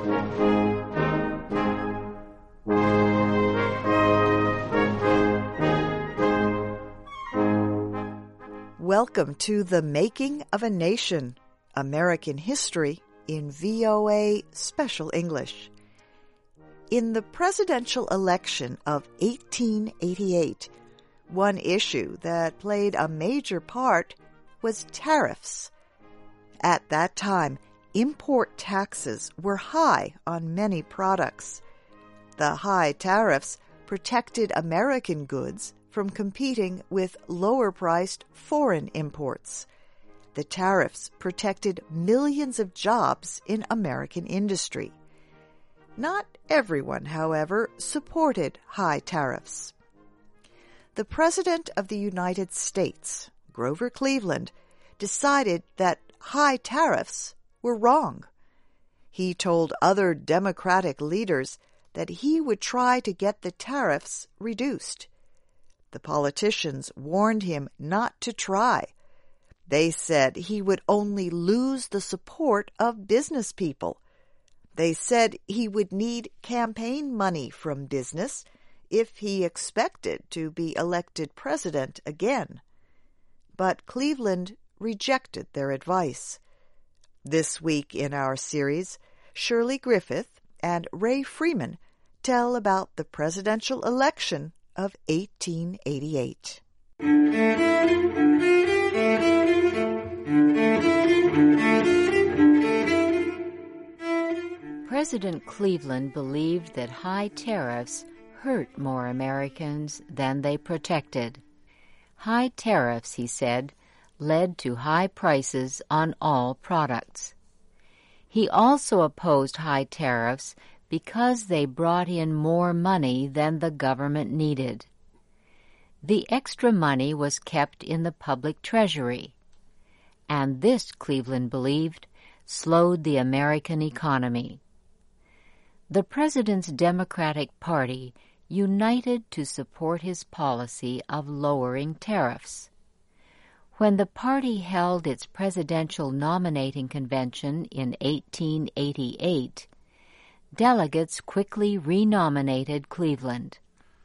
Welcome to The Making of a Nation, American History in VOA Special English. In the presidential election of 1888, one issue that played a major part was tariffs. At that time, import taxes were high on many products. The high tariffs protected American goods from competing with lower-priced foreign imports. The tariffs protected millions of jobs in American industry. Not everyone, however, supported high tariffs. The President of the United States, Grover Cleveland, decided that high tariffs were wrong. He told other Democratic leaders that he would try to get the tariffs reduced. The politicians warned him not to try. They said he would only lose the support of business people. They said he would need campaign money from business if he expected to be elected president again. But Cleveland rejected their advice. This week in our series, Shirley Griffith and Ray Freeman tell about the presidential election of 1888. President Cleveland believed that high tariffs hurt more Americans than they protected. High tariffs, he said, led to high prices on all products. He also opposed high tariffs because they brought in more money than the government needed. The extra money was kept in the public treasury, and this, Cleveland believed, slowed the American economy. The president's Democratic Party united to support his policy of lowering tariffs. When the party held its presidential nominating convention in 1888, delegates quickly renominated Cleveland.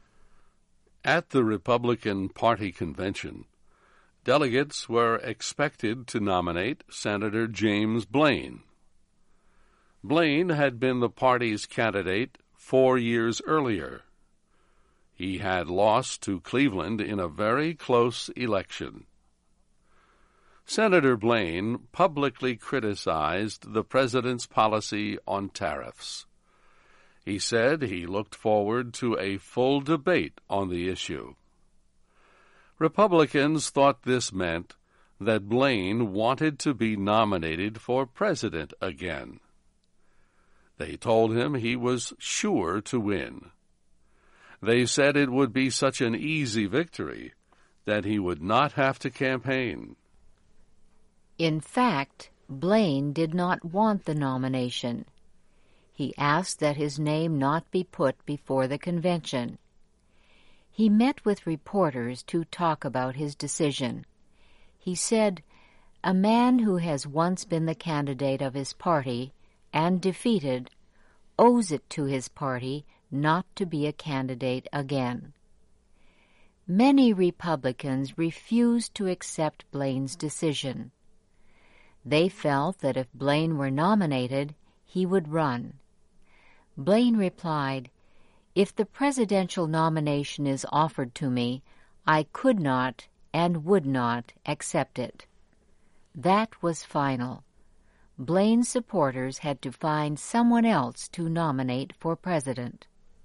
At the Republican Party convention, delegates were expected to nominate Senator James Blaine. Blaine had been the party's candidate 4 years earlier. He had lost to Cleveland in a very close election. Senator Blaine publicly criticized the president's policy on tariffs. He said he looked forward to a full debate on the issue. Republicans thought this meant that Blaine wanted to be nominated for president again. They told him he was sure to win. They said it would be such an easy victory that he would not have to campaign. In fact, Blaine did not want the nomination. He asked that his name not be put before the convention. He met with reporters to talk about his decision. He said, "A man who has once been the candidate of his party and defeated owes it to his party not to be a candidate again." Many Republicans refused to accept Blaine's decision. They felt that if Blaine were nominated, he would run. Blaine replied, "If the presidential nomination is offered to me, I could not and would not accept it." That was final. Blaine's supporters had to find someone else to nominate for president.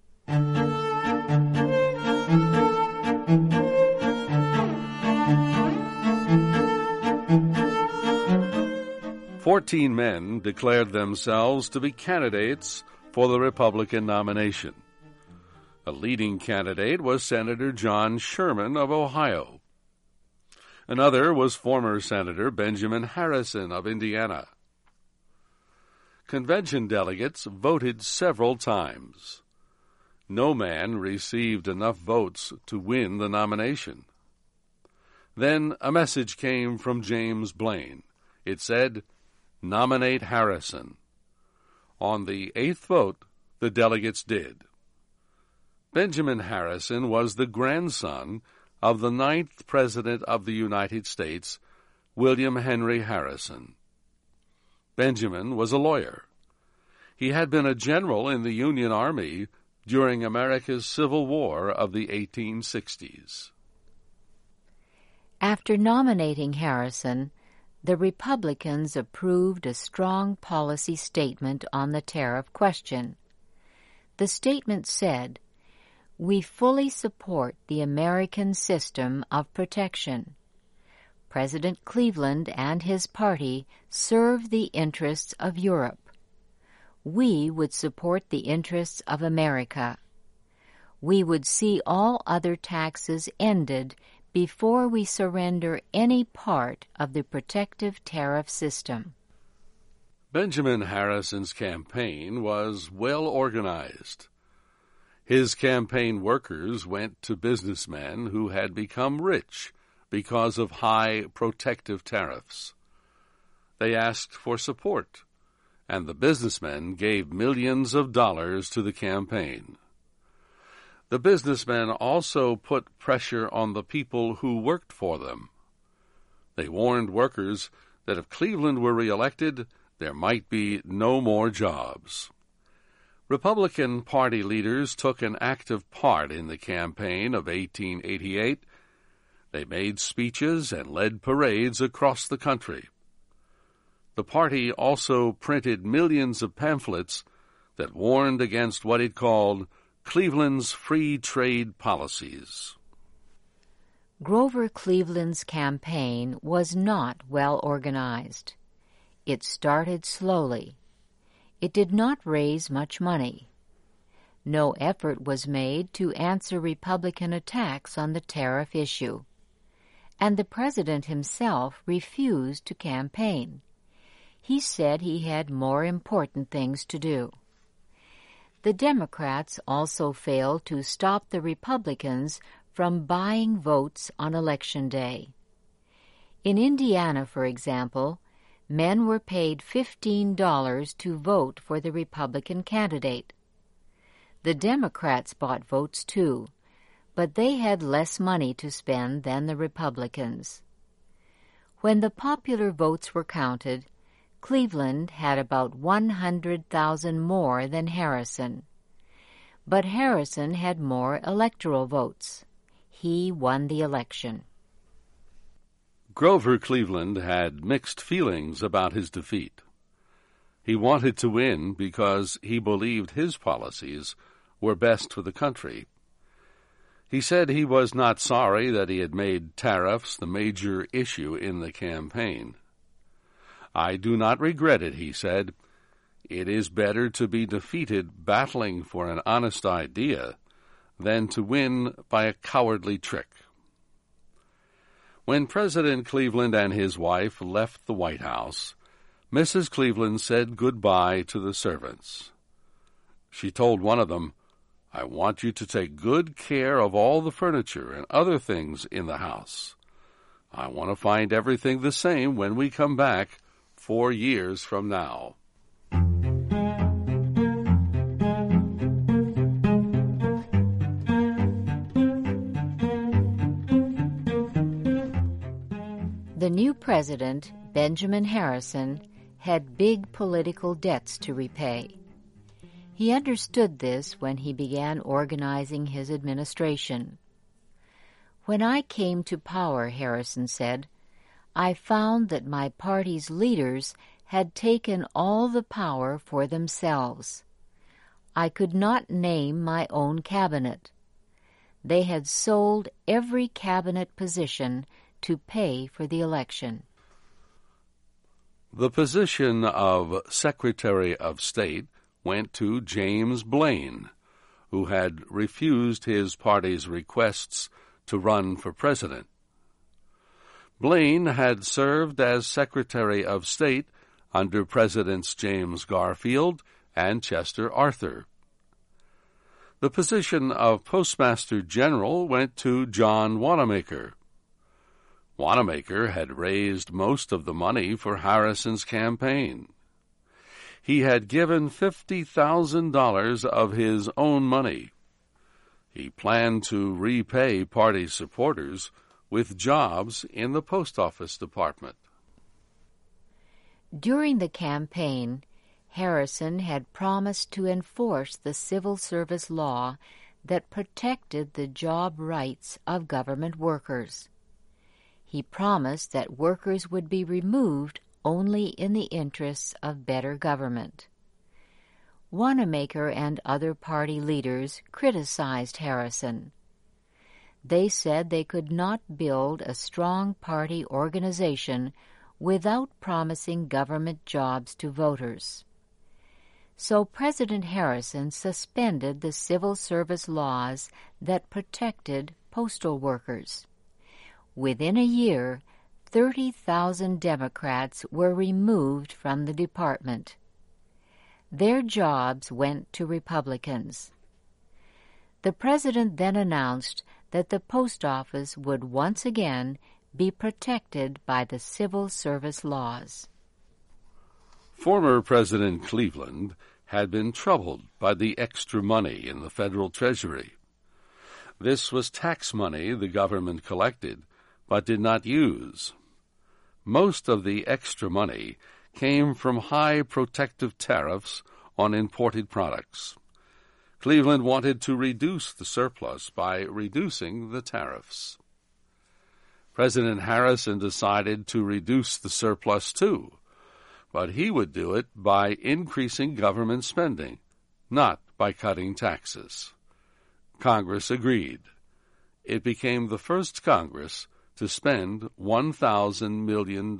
14 men declared themselves to be candidates for the Republican nomination. A leading candidate was Senator John Sherman of Ohio. Another was former Senator Benjamin Harrison of Indiana. Convention delegates voted several times. No man received enough votes to win the nomination. Then a message came from James Blaine. It said, "Nominate Harrison." On the 8th vote, the delegates did. Benjamin Harrison was the grandson of the 9th President of the United States, William Henry Harrison. Benjamin was a lawyer. He had been a general in the Union Army during America's Civil War of the 1860s. After nominating Harrison, the Republicans approved a strong policy statement on the tariff question. The statement said, "We fully support the American system of protection. President Cleveland and his party serve the interests of Europe. We would support the interests of America. We would see all other taxes ended before we surrender any part of the protective tariff system." Benjamin Harrison's campaign was well organized. His campaign workers went to businessmen who had become rich because of high protective tariffs. They asked for support, and the businessmen gave millions of dollars to the campaign. The businessmen also put pressure on the people who worked for them. They warned workers that if Cleveland were reelected, there might be no more jobs. Republican Party leaders took an active part in the campaign of 1888. They made speeches and led parades across the country. The party also printed millions of pamphlets that warned against what it called Cleveland's free trade policies. Grover Cleveland's campaign was not well organized. It started slowly. It did not raise much money. No effort was made to answer Republican attacks on the tariff issue. And the president himself refused to campaign. He said he had more important things to do. The Democrats also failed to stop the Republicans from buying votes on Election Day. In Indiana, for example, men were paid $15 to vote for the Republican candidate. The Democrats bought votes too, but they had less money to spend than the Republicans. When the popular votes were counted, Cleveland had about 100,000 more than Harrison. But Harrison had more electoral votes. He won the election. Grover Cleveland had mixed feelings about his defeat. He wanted to win because he believed his policies were best for the country. He said he was not sorry that he had made tariffs the major issue in the campaign. "I do not regret it," he said. "It is better to be defeated battling for an honest idea than to win by a cowardly trick." When President Cleveland and his wife left the White House, Mrs. Cleveland said goodbye to the servants. She told one of them, "I want you to take good care of all the furniture and other things in the house. I want to find everything the same when we come back 4 years from now." The new president, Benjamin Harrison, had big political debts to repay. He understood this when he began organizing his administration. "When I came to power," Harrison said, "I found that my party's leaders had taken all the power for themselves. I could not name my own cabinet. They had sold every cabinet position to pay for the election." The position of Secretary of State went to James Blaine, who had refused his party's requests to run for president. Blaine had served as Secretary of State under Presidents James Garfield and Chester Arthur. The position of Postmaster General went to John Wanamaker. Wanamaker had raised most of the money for Harrison's campaign. he had given $50,000 of his own money. He planned to repay party supporters with jobs in the post office department. During the campaign, Harrison had promised to enforce the civil service law that protected the job rights of government workers. He promised that workers would be removed only in the interests of better government. Wanamaker and other party leaders criticized Harrison. They said they could not build a strong party organization without promising government jobs to voters. So President Harrison suspended the civil service laws that protected postal workers. Within a year, 30,000 Democrats were removed from the department. Their jobs went to Republicans. The president then announced that the post office would once again be protected by the civil service laws. Former President Cleveland had been troubled by the extra money in the federal treasury. This was tax money the government collected but did not use. Most of the extra money came from high protective tariffs on imported products. Cleveland wanted to reduce the surplus by reducing the tariffs. President Harrison decided to reduce the surplus too, but he would do it by increasing government spending, not by cutting taxes. Congress agreed. It became the first Congress to spend $1,000 million.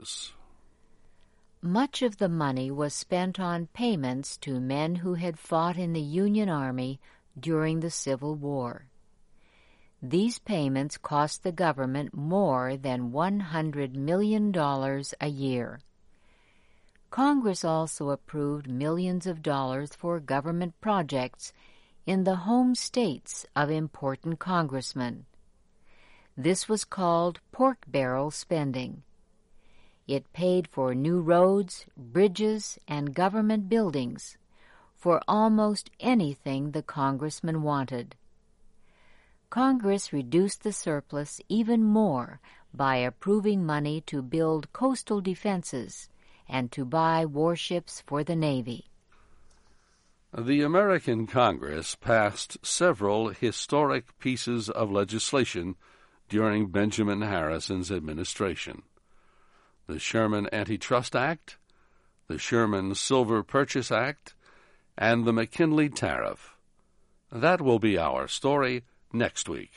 Much of the money was spent on payments to men who had fought in the Union Army during the Civil War. These payments cost the government more than $100 million a year. Congress also approved millions of dollars for government projects in the home states of important congressmen. This was called pork barrel spending. It paid for new roads, bridges, and government buildings, for almost anything the congressman wanted. Congress reduced the surplus even more by approving money to build coastal defenses and to buy warships for the Navy. The American Congress passed several historic pieces of legislation during Benjamin Harrison's administration. The Sherman Antitrust Act, the Sherman Silver Purchase Act, and the McKinley Tariff. That will be our story next week.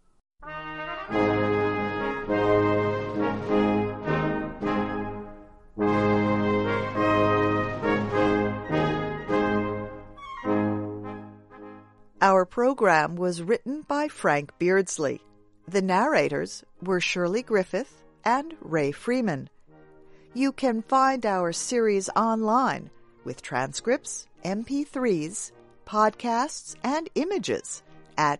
Our program was written by Frank Beardsley. The narrators were Shirley Griffith and Ray Freeman. You can find our series online with transcripts, MP3s, podcasts, and images at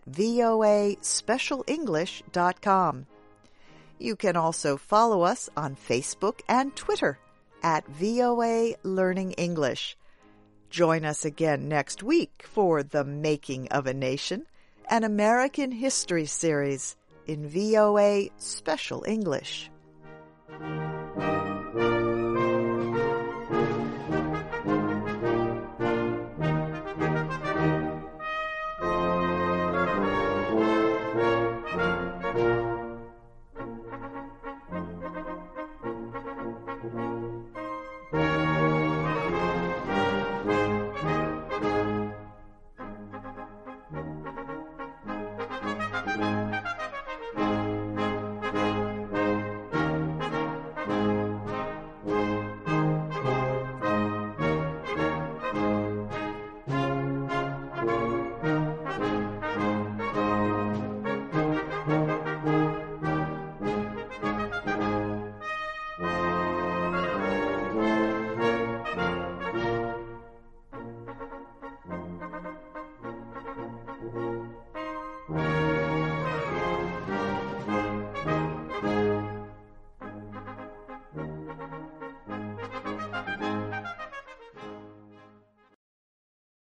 voaspecialenglish.com. You can also follow us on Facebook and Twitter at VOA Learning English. Join us again next week for The Making of a Nation, an American history series in VOA Special English.